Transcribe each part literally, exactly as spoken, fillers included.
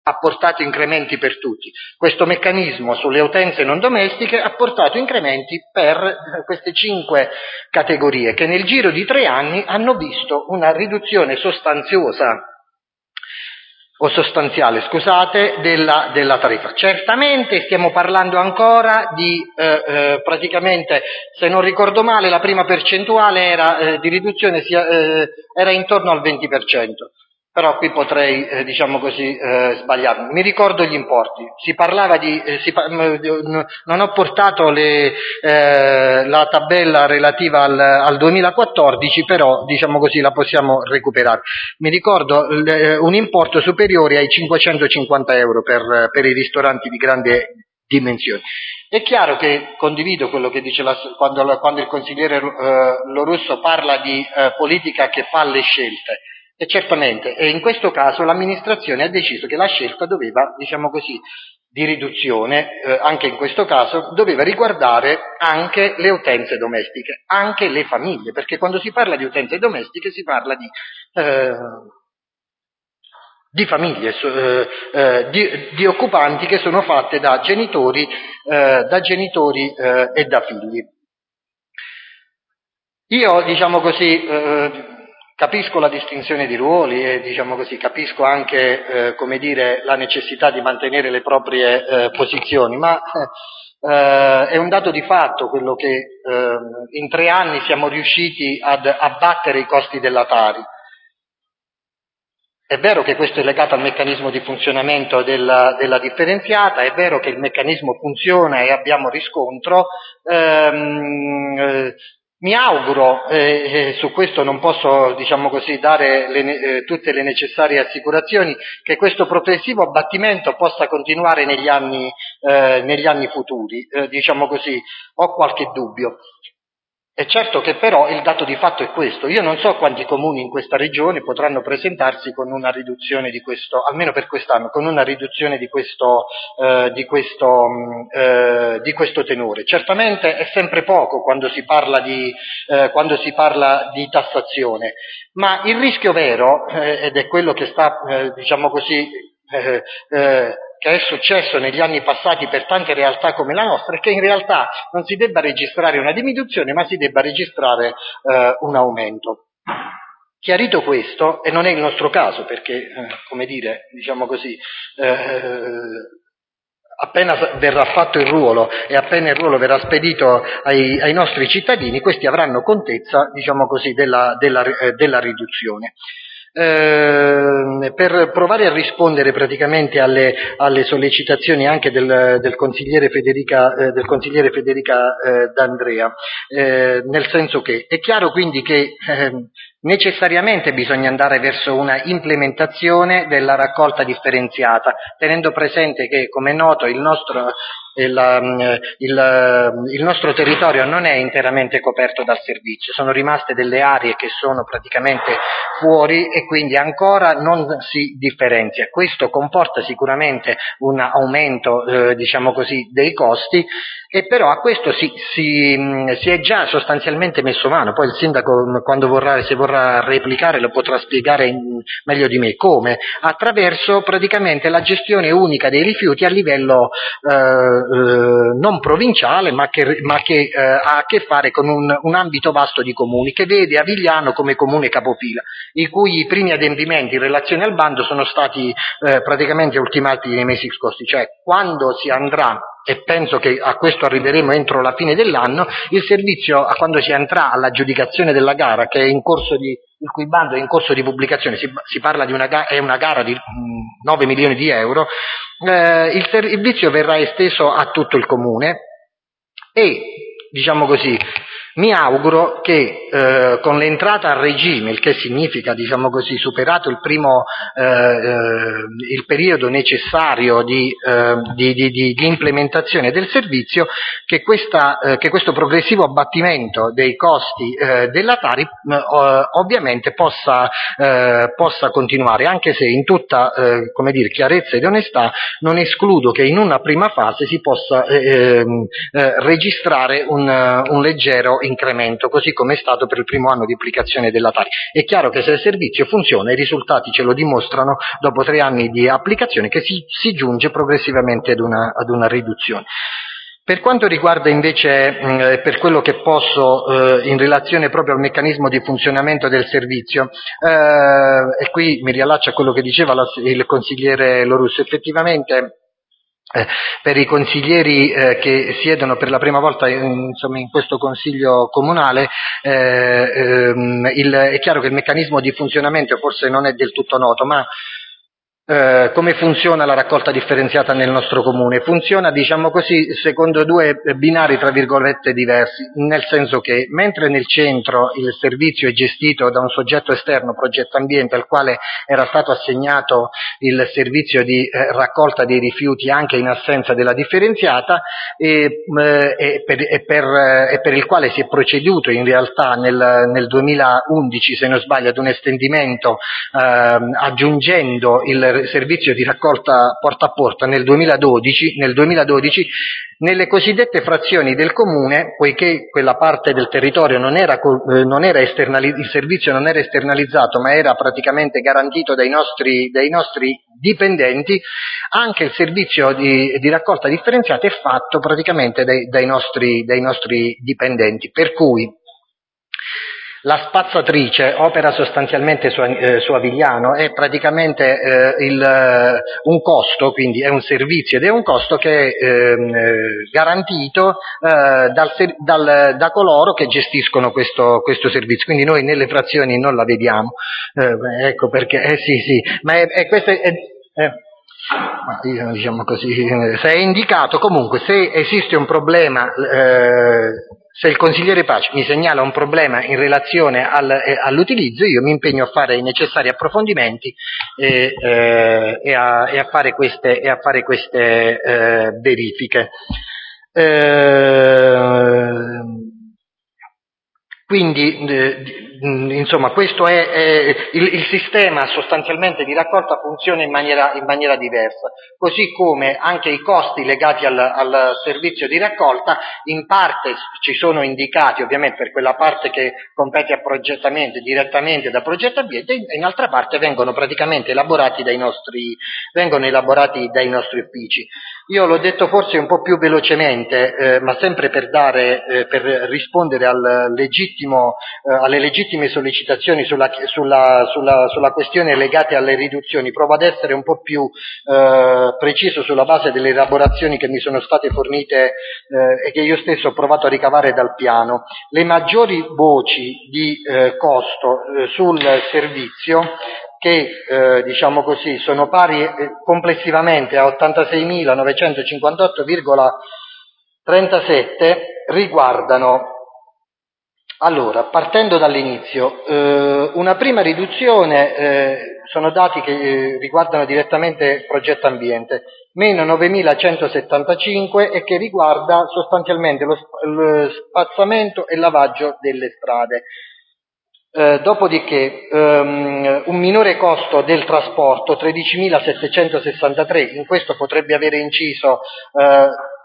ha portato incrementi per tutti. Questo meccanismo sulle utenze non domestiche ha portato incrementi per queste cinque categorie che nel giro di tre anni hanno visto una riduzione sostanziosa o sostanziale, scusate, della, della tariffa. Certamente stiamo parlando ancora di eh, eh, praticamente, se non ricordo male, la prima percentuale era eh, di riduzione sia, eh, era intorno al venti per cento. Però qui potrei, eh, diciamo così, eh, sbagliarmi. Mi ricordo gli importi. Si parlava di, eh, si, non ho portato le, eh, la tabella relativa al, al duemilaquattordici, però, diciamo così, la possiamo recuperare. Mi ricordo eh, un importo superiore ai cinquecentocinquanta euro per, per i ristoranti di grande dimensioni. È chiaro che condivido quello che dice la, quando, quando il consigliere eh, Lorusso parla di eh, politica che fa le scelte. E certamente, e in questo caso l'amministrazione ha deciso che la scelta doveva, diciamo così, di riduzione, eh, anche in questo caso, doveva riguardare anche le utenze domestiche, anche le famiglie, perché quando si parla di utenze domestiche si parla di, eh, di famiglie, eh, eh, di, di occupanti che sono fatte da genitori, eh, da genitori eh, e da figli. Io, diciamo così, eh, capisco la distinzione di ruoli e, diciamo così, capisco anche, eh, come dire, la necessità di mantenere le proprie eh, posizioni, ma eh, è un dato di fatto quello che eh, in tre anni siamo riusciti ad abbattere i costi della Tari. È vero che questo è legato al meccanismo di funzionamento della, della differenziata, è vero che il meccanismo funziona e abbiamo riscontro. Ehm, eh, Mi auguro, e eh, eh, su questo non posso, diciamo così, dare le, eh, tutte le necessarie assicurazioni, che questo progressivo abbattimento possa continuare negli anni, eh, negli anni futuri, eh, diciamo così, ho qualche dubbio. È certo che però il dato di fatto è questo. Io non so quanti comuni in questa regione potranno presentarsi con una riduzione di questo, almeno per quest'anno, con una riduzione di questo, eh, di questo, eh, di questo tenore. Certamente è sempre poco quando si parla di, eh, quando si parla di tassazione, ma il rischio vero, eh, ed è quello che sta, eh, diciamo così, eh, eh, che è successo negli anni passati per tante realtà come la nostra, è che in realtà non si debba registrare una diminuzione, ma si debba registrare eh, un aumento. Chiarito questo, e non è il nostro caso, perché, eh, come dire, diciamo così, eh, appena verrà fatto il ruolo e appena il ruolo verrà spedito ai, ai nostri cittadini, questi avranno contezza, diciamo così, della, della, eh, della riduzione. Eh, per provare a rispondere praticamente alle, alle sollecitazioni anche del, del consigliere Federica, eh, del consigliere Federica eh, D'Andrea, eh, nel senso che è chiaro quindi che eh, necessariamente bisogna andare verso una implementazione della raccolta differenziata, tenendo presente che, come è noto, il nostro Il, il, il nostro territorio non è interamente coperto dal servizio, sono rimaste delle aree che sono praticamente fuori e quindi ancora non si differenzia. Questo comporta sicuramente un aumento, eh, diciamo così, dei costi, e però a questo si, si, si è già sostanzialmente messo mano. Poi il sindaco, quando vorrà, se vorrà replicare, lo potrà spiegare in, meglio di me come, attraverso praticamente la gestione unica dei rifiuti a livello eh, Eh, non provinciale, ma che, ma che eh, ha a che fare con un, un ambito vasto di comuni, che vede Avigliano come comune capofila, i cui primi adempimenti in relazione al bando sono stati eh, praticamente ultimati nei mesi scorsi, cioè quando si andrà, e penso che a questo arriveremo entro la fine dell'anno, il servizio, a quando si andrà all'aggiudicazione della gara, che è in corso di, il cui bando è in corso di pubblicazione, si, si parla di una, è una gara di mh, nove milioni di euro, eh, il servizio verrà esteso a tutto il comune e, diciamo così, mi auguro che eh, con l'entrata a regime, il che significa, diciamo così, superato il primo eh, eh, il periodo necessario di, eh, di, di, di implementazione del servizio, che, questa, eh, che questo progressivo abbattimento dei costi eh, della Tari eh, ovviamente possa, eh, possa continuare, anche se in tutta eh, come dire, chiarezza ed onestà non escludo che in una prima fase si possa eh, eh, registrare un, un leggero incremento, così come è stato per il primo anno di applicazione della Tari. È chiaro che se il servizio funziona, i risultati ce lo dimostrano dopo tre anni di applicazione, che si, si giunge progressivamente ad una, ad una riduzione. Per quanto riguarda invece, mh, per quello che posso, eh, in relazione proprio al meccanismo di funzionamento del servizio, eh, e qui mi riallaccio a quello che diceva la, il consigliere Lorusso, effettivamente eh, per i consiglieri eh, che siedono per la prima volta in, insomma, in questo consiglio comunale, eh, ehm, il, è chiaro che il meccanismo di funzionamento forse non è del tutto noto, ma Eh, come funziona la raccolta differenziata nel nostro comune? Funziona, diciamo così, secondo due binari tra virgolette diversi, nel senso che mentre nel centro il servizio è gestito da un soggetto esterno, Progetto Ambiente, al quale era stato assegnato il servizio di eh, raccolta dei rifiuti anche in assenza della differenziata e, eh, e, per, e, per, e per il quale si è proceduto in realtà nel, nel duemilaundici, se non sbaglio, ad un estendimento eh, aggiungendo il servizio di raccolta porta a porta nel duemiladodici, nel duemiladodici nelle cosiddette frazioni del comune, poiché quella parte del territorio non era, eh, non era esternalizzato, il servizio non era esternalizzato ma era praticamente garantito dai nostri, dai nostri dipendenti, anche il servizio di, di raccolta differenziata è fatto praticamente dai, dai, nostri, dai nostri dipendenti, per cui la spazzatrice opera sostanzialmente su, eh, su Avigliano, è praticamente eh, il, un costo, quindi è un servizio ed è un costo che è eh, garantito eh, dal, dal, da coloro che gestiscono questo, questo servizio, quindi noi nelle frazioni non la vediamo, eh, ecco perché, eh sì sì, ma è, è questo è, è ma io, diciamo così, se è indicato comunque, se esiste un problema, eh, se il consigliere Pace mi segnala un problema in relazione al, eh, all'utilizzo, io mi impegno a fare i necessari approfondimenti e, eh, e, a, e a fare queste, e a fare queste eh, verifiche. Eh, Quindi, eh, insomma, questo è, è il, il sistema sostanzialmente di raccolta funziona in maniera, in maniera diversa, così come anche i costi legati al, al servizio di raccolta in parte ci sono indicati, ovviamente per quella parte che compete a progettamento direttamente da Progetto Ambiente, e in altra parte vengono praticamente elaborati dai nostri, vengono elaborati dai nostri uffici. Io l'ho detto forse un po' più velocemente, eh, ma sempre per dare, eh, per rispondere al legittimo, eh, alle legittime sollecitazioni sulla, sulla, sulla, sulla questione legate alle riduzioni. Provo ad essere un po' più eh, preciso sulla base delle elaborazioni che mi sono state fornite eh, e che io stesso ho provato a ricavare dal piano. Le maggiori voci di eh, costo eh, sul servizio, che eh, diciamo così sono pari eh, complessivamente a ottantaseimilanovecentocinquantotto virgola trentasette, riguardano, allora, partendo dall'inizio, eh, una prima riduzione, eh, sono dati che eh, riguardano direttamente Progetto Ambiente, meno novemilacentosettantacinque, e che riguarda sostanzialmente lo, lo spazzamento e lavaggio delle strade. Eh, dopodiché um, un minore costo del trasporto, tredicimilasettecentosessantatré, in questo potrebbe avere inciso eh,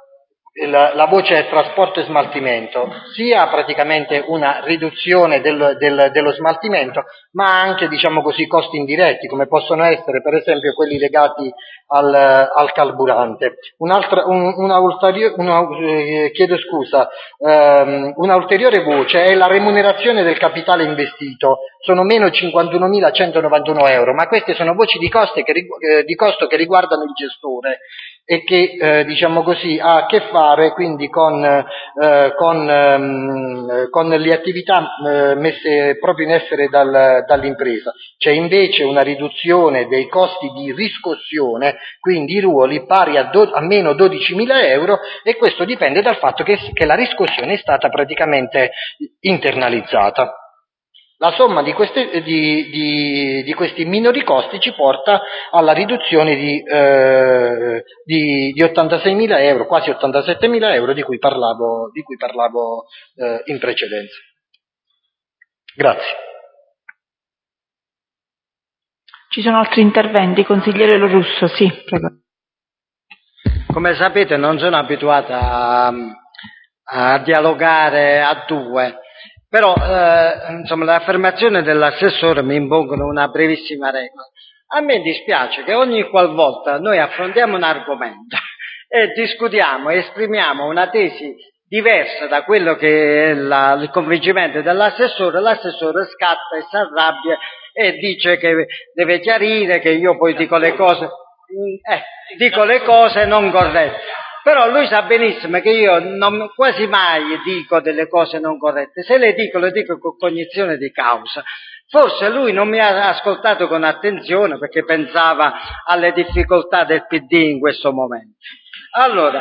la, la voce trasporto e smaltimento, sia praticamente una riduzione del, del, dello smaltimento, ma anche, diciamo così, costi indiretti, come possono essere per esempio quelli legati al, al carburante. Un'altra, un, una ulteriore, una, eh, chiedo scusa, ehm, una ulteriore voce è la remunerazione del capitale investito, sono meno cinquantunomilacentonovantuno euro, ma queste sono voci di, costi che, eh, di costo che riguardano il gestore e che, eh, diciamo così, ha a che fare quindi con, eh, con, ehm, con le attività eh, messe proprio in essere dal, dall'impresa. C'è invece una riduzione dei costi di riscossione, quindi i ruoli pari a, do, a meno dodicimila euro, e questo dipende dal fatto che, che la riscossione è stata praticamente internalizzata. La somma di, queste, di, di, di questi minori costi ci porta alla riduzione di, eh, di, di ottantaseimila euro, quasi ottantasettemila euro di cui parlavo, di cui parlavo eh, in precedenza. Grazie. Ci sono altri interventi? Consigliere Lorusso, sì, prego. Come sapete non sono abituata a, a dialogare a due, però eh, insomma le affermazioni dell'assessore mi impongono una brevissima regola. A me dispiace che ogni qualvolta noi affrontiamo un argomento e discutiamo e esprimiamo una tesi diversa da quello che è la, il convincimento dell'assessore, l'assessore scatta e si arrabbia e dice che deve chiarire, che io poi dico le cose, eh, dico le cose non corrette. Però lui sa benissimo che io non, quasi mai dico delle cose non corrette. Se le dico, le dico con cognizione di causa. Forse lui non mi ha ascoltato con attenzione perché pensava alle difficoltà del P D in questo momento. Allora,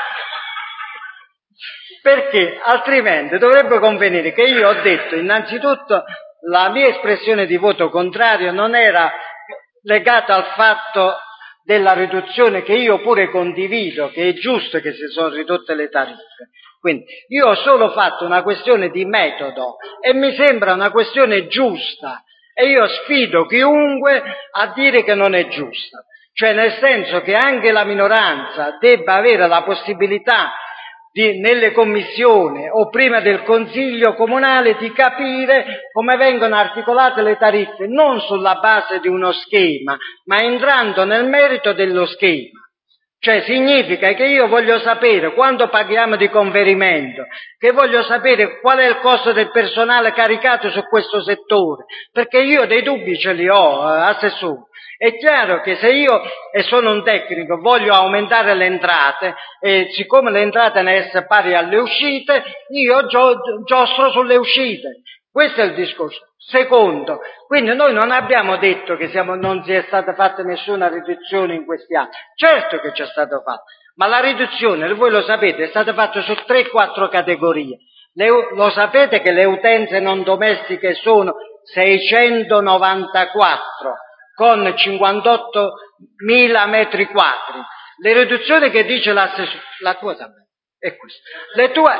perché altrimenti dovrebbe convenire che io ho detto innanzitutto la mia espressione di voto contrario non era legata al fatto della riduzione, che io pure condivido, che è giusto che si sono ridotte le tariffe. Quindi io ho solo fatto una questione di metodo e mi sembra una questione giusta e io sfido chiunque a dire che non è giusta, cioè nel senso che anche la minoranza debba avere la possibilità di, nelle commissioni o prima del Consiglio comunale di capire come vengono articolate le tariffe, non sulla base di uno schema, ma entrando nel merito dello schema. Cioè significa che io voglio sapere quanto paghiamo di conferimento, che voglio sapere qual è il costo del personale caricato su questo settore, perché io dei dubbi ce li ho, eh, assessore. È chiaro che se io, e sono un tecnico, voglio aumentare le entrate, e siccome le entrate ne sono pari alle uscite, io gio- giostro sulle uscite. Questo è il discorso. Secondo, quindi noi non abbiamo detto che siamo, non si è stata fatta nessuna riduzione in questi anni. Certo che c'è stata fatta, ma la riduzione, voi lo sapete, è stata fatta su tre quattro categorie. Le, lo sapete che le utenze non domestiche sono seicentonovantaquattro con cinquantottomila metri quadri. Le riduzioni che dice l'assessore, la tua tabella è questa. Le tue...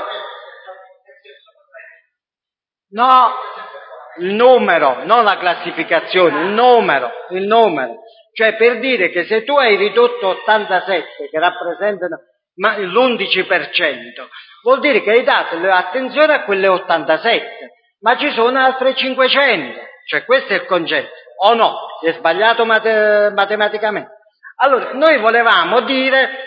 No, il numero, non la classificazione, il numero, il numero. Cioè per dire che se tu hai ridotto ottantasette, che rappresentano l'undici per cento, vuol dire che hai dato attenzione a quelle ottantasette, ma ci sono altre cinquecento. Cioè questo è il concetto, o no? È sbagliato mate- matematicamente. Allora, noi volevamo dire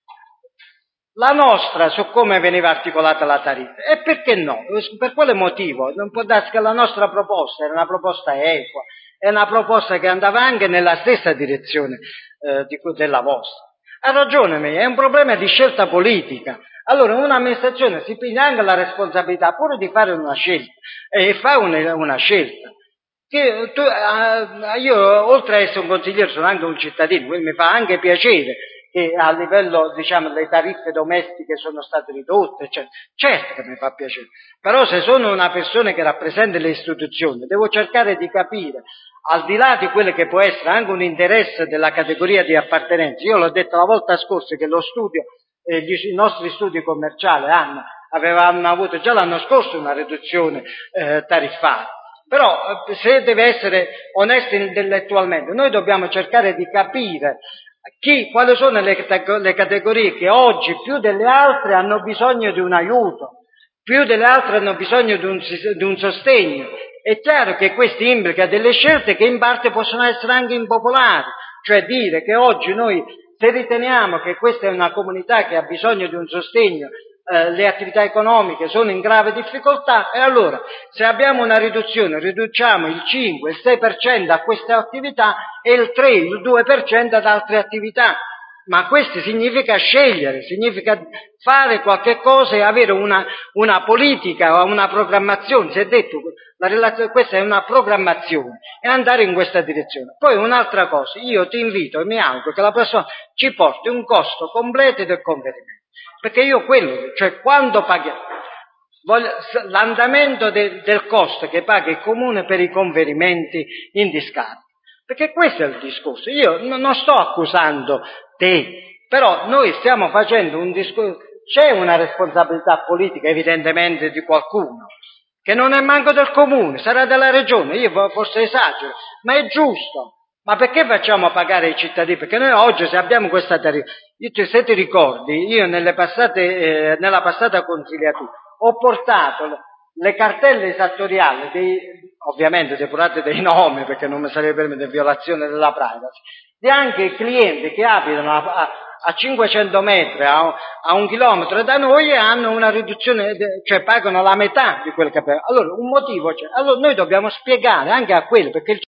la nostra su come veniva articolata la tariffa. E perché no? Per quale motivo? Non può darsi che la nostra proposta era una proposta equa, è una proposta che andava anche nella stessa direzione eh, di, della vostra. Ha ragione me, è un problema di scelta politica. Allora un'amministrazione si prende anche la responsabilità pure di fare una scelta, e fa una, una scelta. Che tu, eh, io oltre a essere un consigliere sono anche un cittadino, quindi mi fa anche piacere che a livello, diciamo, le tariffe domestiche sono state ridotte, eccetera. Certo che mi fa piacere, però se sono una persona che rappresenta le istituzioni, devo cercare di capire, al di là di quello che può essere anche un interesse della categoria di appartenenza. Io l'ho detto la volta scorsa che lo studio, eh, gli, i nostri studi commerciali hanno, avevamo avuto già l'anno scorso una riduzione eh, tariffaria. Però se deve essere onesto intellettualmente, noi dobbiamo cercare di capire chi, quali sono le, le categorie che oggi più delle altre hanno bisogno di un aiuto, più delle altre hanno bisogno di un, di un sostegno. È chiaro che questo implica delle scelte che in parte possono essere anche impopolari, cioè dire che oggi noi, se riteniamo che questa è una comunità che ha bisogno di un sostegno, eh, le attività economiche sono in grave difficoltà, e allora se abbiamo una riduzione, riduciamo il cinque, il sei per cento a queste attività e il tre, il due per cento ad altre attività. Ma questo significa scegliere, significa fare qualche cosa e avere una, una politica o una programmazione. Si è detto, la relazione, questa è una programmazione, e andare in questa direzione. Poi un'altra cosa, io ti invito e mi auguro che la persona ci porti un costo completo del conferimento, perché io quello, cioè quando paghiamo, voglio, l'andamento de, del costo che paga il comune per i conferimenti in discarica. Perché questo è il discorso. Io non sto accusando te, però noi stiamo facendo un discorso, c'è una responsabilità politica evidentemente di qualcuno, che non è manco del comune, sarà della regione, io forse esagero, ma è giusto. Ma perché facciamo pagare i cittadini? Perché noi oggi, se abbiamo questa tariffa, io, se ti ricordi, io nelle passate, eh, nella passata consigliatura ho portato le cartelle esattoriali, dei, ovviamente depurate dei nomi, perché non mi sarebbe permesso di violazione della privacy, di anche clienti che abitano a, a, a cinquecento metri, a, a un chilometro da noi, e hanno una riduzione, cioè pagano la metà di quel che pagano. Allora, un motivo c'è. Allora noi dobbiamo spiegare anche a quelli, perché il